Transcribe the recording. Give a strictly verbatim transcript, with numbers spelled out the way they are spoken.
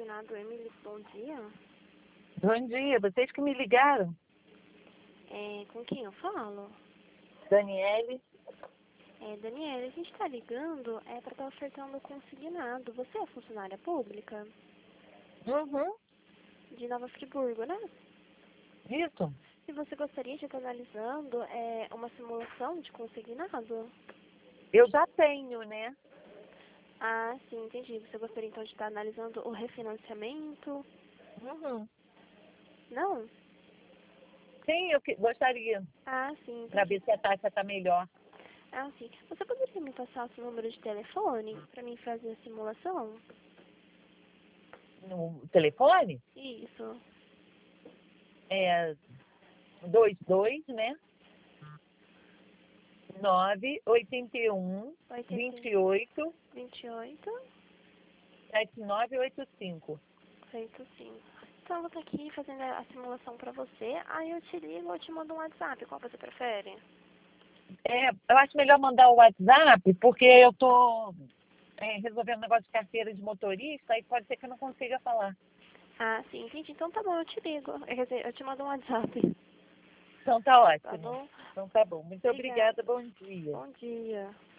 consignado, Emily, bom dia. Bom dia, vocês que me ligaram. É, com quem eu falo? Daniele. É, Daniela, a gente está ligando é, para estar ofertando o consignado. Você é funcionária pública Uhum, de Nova Friburgo, né? isso. E você gostaria de estar analisando é, uma simulação de consignado? Eu já tenho, né? Ah, sim, entendi. Você gostaria então de estar analisando o refinanciamento? Uhum. Não? Sim, eu que- gostaria, Ah, sim, para entendi. ver se a taxa está melhor. Ah, sim. Você poderia me passar o seu número de telefone para mim fazer a simulação? No telefone, Isso. é dois dois, né? nove oito um, oitenta, vinte e oito, vinte e oito, sete nove oito cinco. oitenta e cinco. Então eu vou estar aqui fazendo a simulação pra você, aí eu te ligo ou te mando um WhatsApp, qual você prefere? É, eu acho melhor mandar o WhatsApp, porque eu tô é, resolvendo um negócio de carteira de motorista, e pode ser que eu não consiga falar. Ah, sim, entendi. Então tá bom, eu te ligo. Quer dizer, eu te mando um WhatsApp. Então tá Tá ótimo. bom? Então tá bom. Muito Obrigada. obrigada, bom dia. Bom dia.